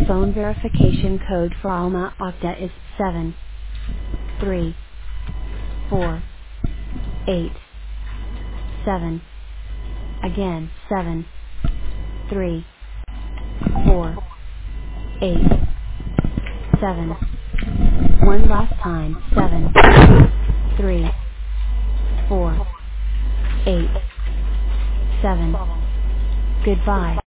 phone verification code for Alma Ata is 73487. Again, 73487. One last time, 73487. Goodbye.